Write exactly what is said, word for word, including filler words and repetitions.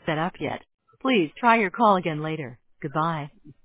set up yet. Please try your call again later. Goodbye.